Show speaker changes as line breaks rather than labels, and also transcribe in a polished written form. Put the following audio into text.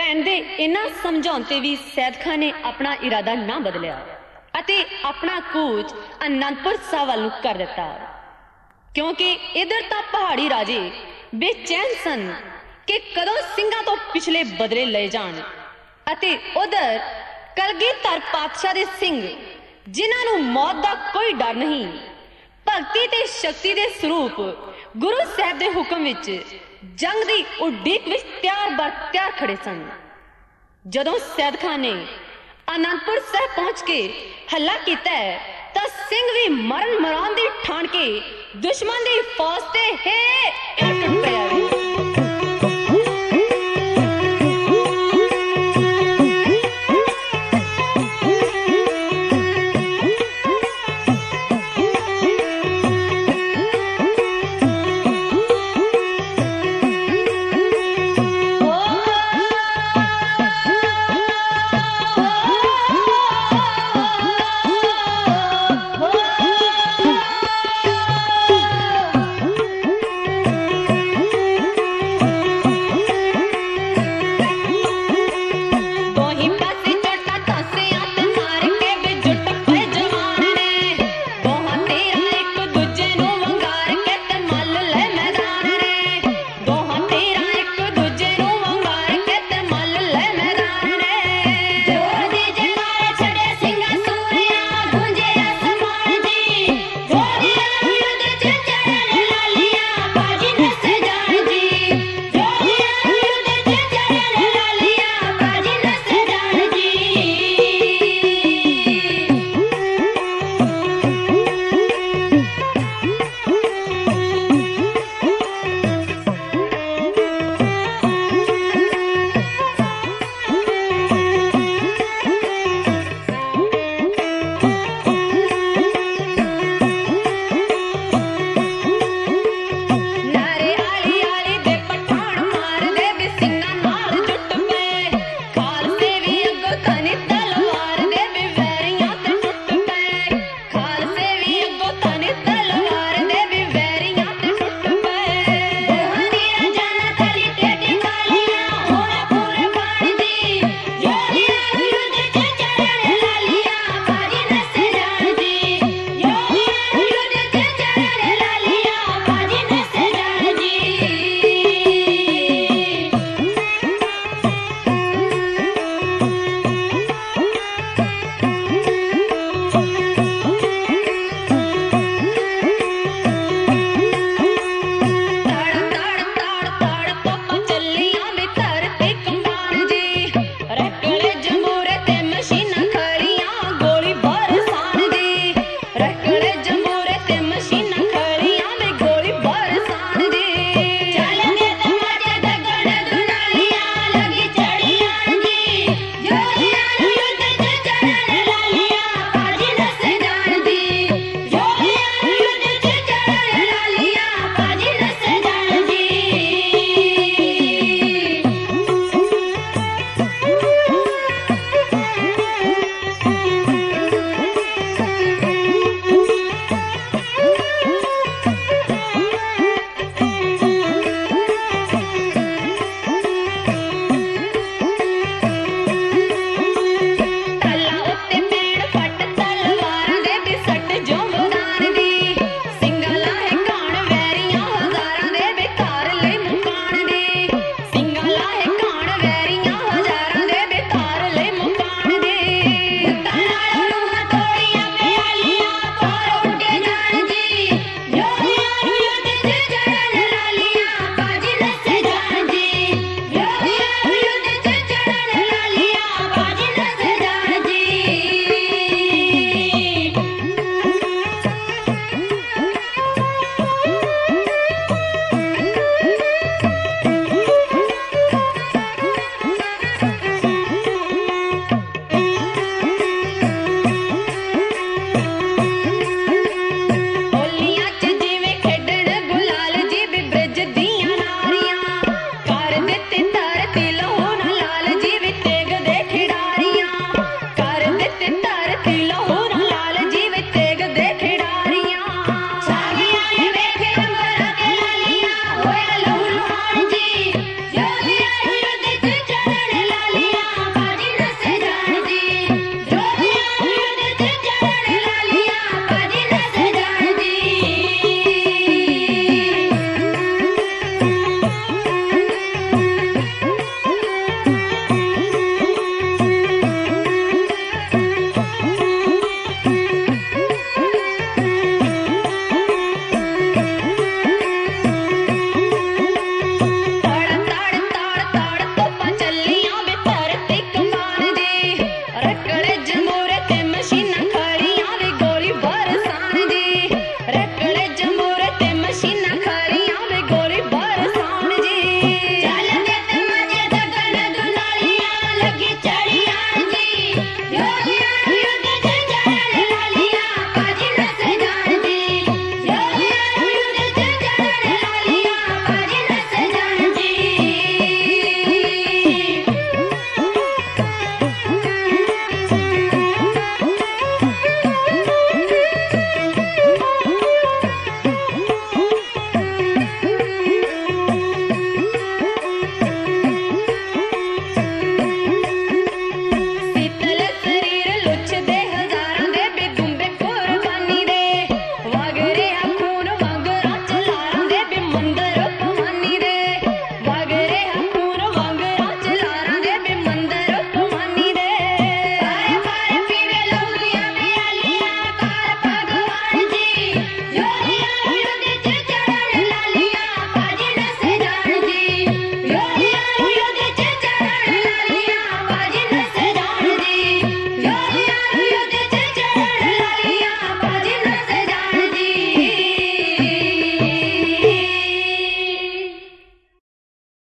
भैन दे इन्हां समझाउण ते भी सैयद खान ने अपना इरादा ना बदलिया अते अपना कूच आनंदपुर साहब वल कर दिता, क्योंकि इधर तां पहाड़ी राजे बेचैन सन कि कदों सिंघां तो पिछले बदले लए जाण, अते उधर कलगीधर पातशाह दे सिंह जिन्हां नूं मौत दा कोई डर नहीं, भगती ते शक्ति दे स्वरूप गुरु साहब दे हुक्म विच जंग दी उडीक विच त्यार बर त्यार खड़े सन। जदों सैयद खान ने आनंदपुर साहब पहुंच के हल्ला कीता तां सिंह भी मरण मराउण दी ठाण के दुश्मन दी फौज ते हे